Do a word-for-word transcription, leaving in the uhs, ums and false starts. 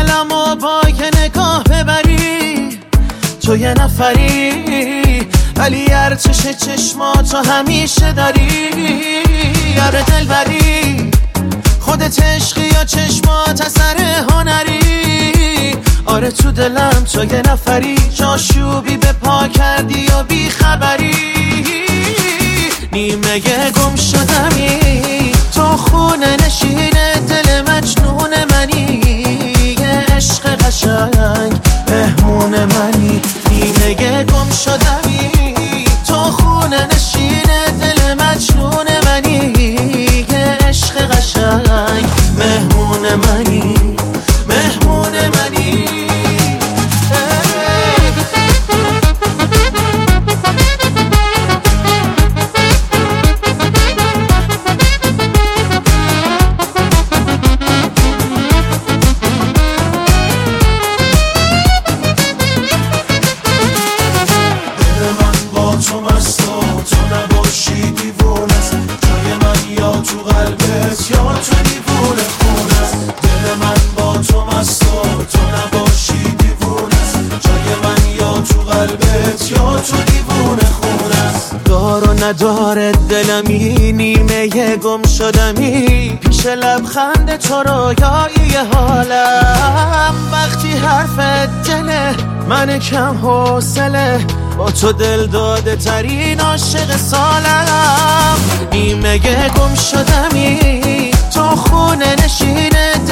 دلم و با یه نگاه ببری، تو یه نفری ولی ارتش چشماتو همیشه داری. یاره دلبری خودت عشقی یا چشمات اثر هنری. آره تو دلم تو یه نفری، جاشوبی به پا کردی یا بی خبری. نیمه گم شدمی تو خونه نشین دل مجنون منی. یه عشق قشنگ مهمون منی. نیمه گم شدمی تو خونه نشین دل مجنون منی. یه عشق قشنگ مهمون منی، مهمون منی. نداره دلمی نیمه گم شدمی پیش لبخند تو رویای حالم. وقتی حرفت دله من کم حوصله، با تو دل داده ترین عاشق سالم. نیمه گم شدمی تو خونه نشین